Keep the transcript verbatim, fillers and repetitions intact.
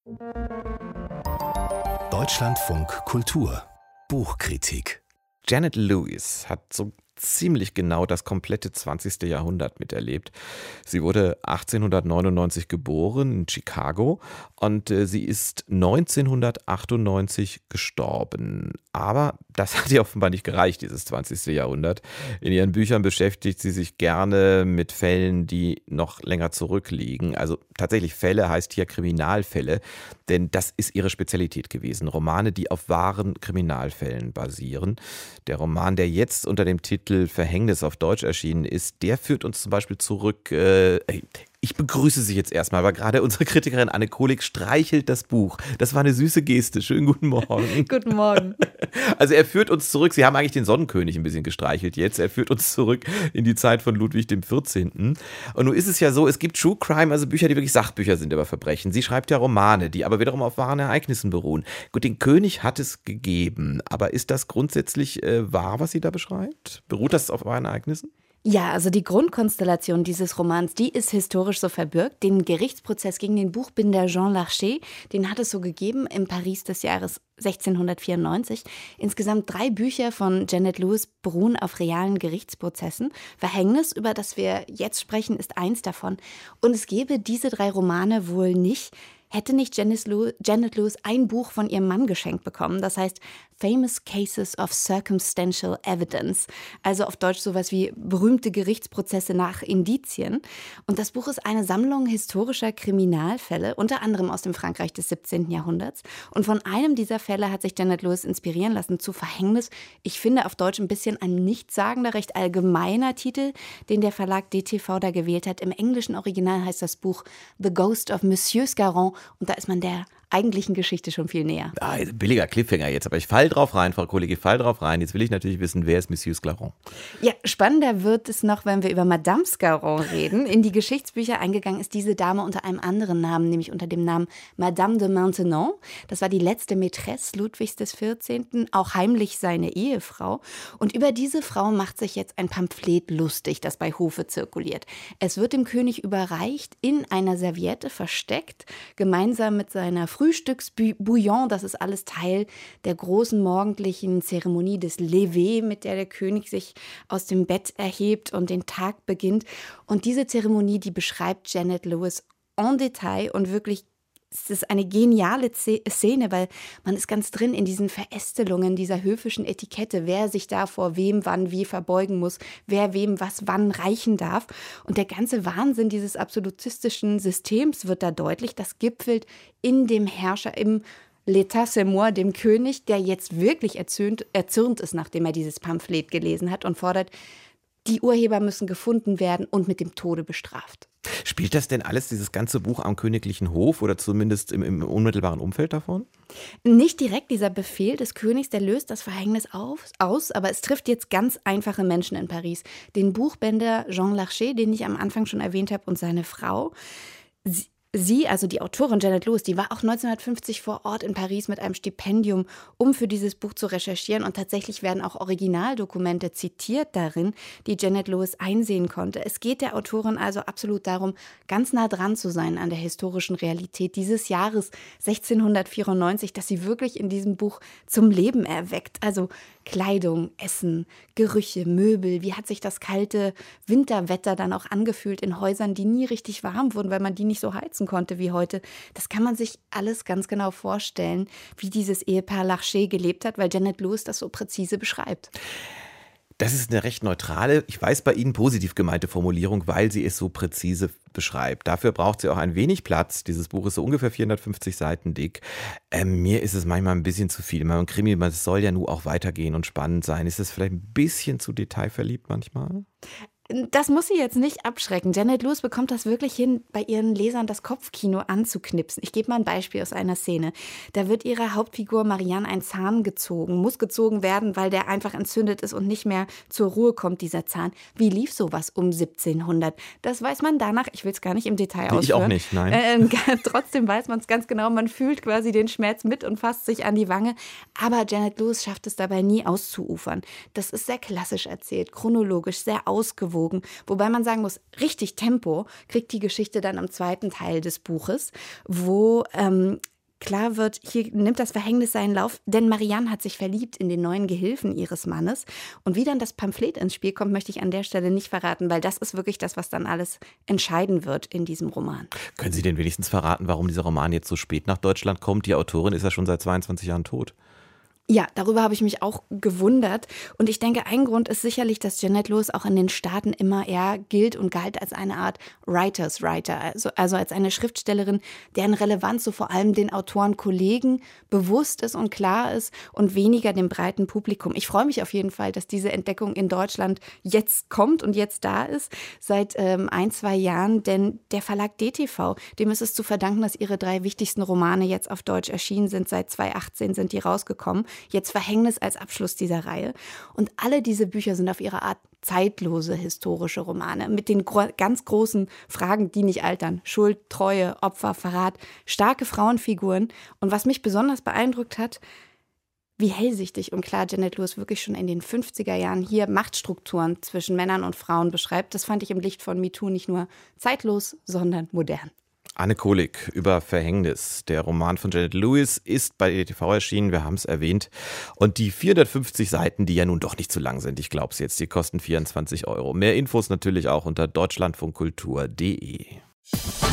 Deutschlandfunk Kultur Buchkritik. Janet Lewis hat so ziemlich genau das komplette zwanzigste. Jahrhundert miterlebt. Sie wurde achtzehnhundertneunundneunzig geboren in Chicago und äh, sie ist neunzehnhundertachtundneunzig gestorben. Aber das hat ihr offenbar nicht gereicht, dieses zwanzigste. Jahrhundert. In ihren Büchern beschäftigt sie sich gerne mit Fällen, die noch länger zurückliegen. Also tatsächlich Fälle heißt hier Kriminalfälle, denn das ist ihre Spezialität gewesen. Romane, die auf wahren Kriminalfällen basieren. Der Roman, der jetzt unter dem Titel Verhängnis auf Deutsch erschienen ist, der führt uns zum Beispiel zurück. Äh, ich begrüße Sie jetzt erstmal, aber gerade unsere Kritikerin Anne Kohlig streichelt das Buch. Das war eine süße Geste. Schönen guten Morgen. Guten Morgen. Also er führt uns zurück. Sie haben eigentlich den Sonnenkönig ein bisschen gestreichelt jetzt. Er führt uns zurück in die Zeit von Ludwig dem vierzehnten. Und nun ist es ja so, es gibt True Crime, also Bücher, die wirklich Sachbücher sind über Verbrechen. Sie schreibt ja Romane, die aber wiederum auf wahren Ereignissen beruhen. Gut, den König hat es gegeben, aber ist das grundsätzlich äh, wahr, was sie da beschreibt? Beruht das auf wahren Ereignissen? Ja, also die Grundkonstellation dieses Romans, die ist historisch so verbürgt. Den Gerichtsprozess gegen den Buchbinder Jean Larcher, den hat es so gegeben im Paris des Jahres sechzehnhundertvierundneunzig. Insgesamt drei Bücher von Janet Lewis beruhen auf realen Gerichtsprozessen. Verhängnis, über das wir jetzt sprechen, ist eins davon. Und es gäbe diese drei Romane wohl nicht, hätte nicht Janet Lewis ein Buch von ihrem Mann geschenkt bekommen. Das heißt Famous Cases of Circumstantial Evidence. Also auf Deutsch sowas wie berühmte Gerichtsprozesse nach Indizien. Und das Buch ist eine Sammlung historischer Kriminalfälle, unter anderem aus dem Frankreich des siebzehnten. Jahrhunderts. Und von einem dieser Fälle hat sich Janet Lewis inspirieren lassen zu Verhängnis. Ich finde auf Deutsch ein bisschen ein nichtssagender, recht allgemeiner Titel, den der Verlag D T V da gewählt hat. Im englischen Original heißt das Buch The Ghost of Monsieur Scarron. Und da ist man der eigentlichen Geschichte schon viel näher. Ah, billiger Cliffhanger jetzt, aber ich fall drauf rein, Frau Kollegin, ich fall drauf rein. Jetzt will ich natürlich wissen, wer ist Monsieur Scarron? Ja, spannender wird es noch, wenn wir über Madame Scarron reden. In die Geschichtsbücher eingegangen ist diese Dame unter einem anderen Namen, nämlich unter dem Namen Madame de Maintenon. Das war die letzte Mätresse Ludwigs des vierzehnten., auch heimlich seine Ehefrau. Und über diese Frau macht sich jetzt ein Pamphlet lustig, das bei Hofe zirkuliert. Es wird dem König überreicht, in einer Serviette versteckt, gemeinsam mit seiner Frühstücksbouillon, das ist alles Teil der großen morgendlichen Zeremonie des Lever, mit der der König sich aus dem Bett erhebt und den Tag beginnt. Und diese Zeremonie, die beschreibt Janet Lewis en Detail und wirklich, es ist eine geniale Szene, weil man ist ganz drin in diesen Verästelungen dieser höfischen Etikette, wer sich da vor wem wann wie verbeugen muss, wer wem was wann reichen darf. Und der ganze Wahnsinn dieses absolutistischen Systems wird da deutlich. Das gipfelt in dem Herrscher, im L'état c'est moi, dem König, der jetzt wirklich erzürnt, erzürnt ist, nachdem er dieses Pamphlet gelesen hat und fordert, die Urheber müssen gefunden werden und mit dem Tode bestraft. Spielt das denn alles, dieses ganze Buch, am königlichen Hof oder zumindest im, im unmittelbaren Umfeld davon? Nicht direkt. Dieser Befehl des Königs, der löst das Verhängnis auf, aus, aber es trifft jetzt ganz einfache Menschen in Paris. Den Buchbinder Jean Larcher, den ich am Anfang schon erwähnt habe, und seine Frau. Sie Sie, also die Autorin Janet Lewis, die war auch neunzehnhundertfünfzig vor Ort in Paris mit einem Stipendium, um für dieses Buch zu recherchieren. Und tatsächlich werden auch Originaldokumente zitiert darin, die Janet Lewis einsehen konnte. Es geht der Autorin also absolut darum, ganz nah dran zu sein an der historischen Realität dieses Jahres sechzehnhundertvierundneunzig, dass sie wirklich in diesem Buch zum Leben erweckt. Also Kleidung, Essen, Gerüche, Möbel. Wie hat sich das kalte Winterwetter dann auch angefühlt in Häusern, die nie richtig warm wurden, weil man die nicht so heizen konnte wie heute. Das kann man sich alles ganz genau vorstellen, wie dieses Ehepaar Larcher gelebt hat, weil Janet Lewis das so präzise beschreibt. Das ist eine recht neutrale, ich weiß bei Ihnen positiv gemeinte Formulierung, weil sie es so präzise beschreibt. Dafür braucht sie auch ein wenig Platz. Dieses Buch ist so ungefähr vierhundertfünfzig Seiten dick. Ähm, mir ist es manchmal ein bisschen zu viel. Man Krimi, es soll ja nur auch weitergehen und spannend sein. Ist es vielleicht ein bisschen zu detailverliebt manchmal? Das muss sie jetzt nicht abschrecken. Janet Lewis bekommt das wirklich hin, bei ihren Lesern das Kopfkino anzuknipsen. Ich gebe mal ein Beispiel aus einer Szene. Da wird ihrer Hauptfigur Marianne ein Zahn gezogen, muss gezogen werden, weil der einfach entzündet ist und nicht mehr zur Ruhe kommt, dieser Zahn. Wie lief sowas um siebzehnhundert? Das weiß man danach, ich will es gar nicht im Detail ausführen. Ich auch nicht, nein. Äh, trotzdem weiß man es ganz genau, man fühlt quasi den Schmerz mit und fasst sich an die Wange. Aber Janet Lewis schafft es dabei nie auszuufern. Das ist sehr klassisch erzählt, chronologisch, sehr ausgewogen. Wobei man sagen muss, richtig Tempo kriegt die Geschichte dann im zweiten Teil des Buches, wo ähm, klar wird, hier nimmt das Verhängnis seinen Lauf, denn Marianne hat sich verliebt in den neuen Gehilfen ihres Mannes. Und wie dann das Pamphlet ins Spiel kommt, möchte ich an der Stelle nicht verraten, weil das ist wirklich das, was dann alles entscheiden wird in diesem Roman. Können Sie denn wenigstens verraten, warum dieser Roman jetzt so spät nach Deutschland kommt? Die Autorin ist ja schon seit zweiundzwanzig Jahren tot. Ja, darüber habe ich mich auch gewundert. Und ich denke, ein Grund ist sicherlich, dass Jeanette Lewis auch in den Staaten immer eher gilt und galt als eine Art Writers Writer, also, also als eine Schriftstellerin, deren Relevanz so vor allem den Autorenkollegen bewusst ist und klar ist und weniger dem breiten Publikum. Ich freue mich auf jeden Fall, dass diese Entdeckung in Deutschland jetzt kommt und jetzt da ist, seit ähm, ein, zwei Jahren. Denn der Verlag D T V, dem ist es zu verdanken, dass ihre drei wichtigsten Romane jetzt auf Deutsch erschienen sind. Seit zweitausendachtzehn sind die rausgekommen. Jetzt Verhängnis als Abschluss dieser Reihe. Und alle diese Bücher sind auf ihre Art zeitlose historische Romane mit den gro- ganz großen Fragen, die nicht altern. Schuld, Treue, Opfer, Verrat, starke Frauenfiguren. Und was mich besonders beeindruckt hat, wie hellsichtig und klar Jeanette Lewis wirklich schon in den fünfziger Jahren hier Machtstrukturen zwischen Männern und Frauen beschreibt. Das fand ich im Licht von MeToo nicht nur zeitlos, sondern modern. Anne Kohlig über Verhängnis. Der Roman von Jeanette Lewis ist bei D T V erschienen, wir haben es erwähnt. Und die vierhundertfünfzig Seiten, die ja nun doch nicht zu lang sind, ich glaube es jetzt, die kosten vierundzwanzig Euro. Mehr Infos natürlich auch unter deutschlandfunkkultur punkt de.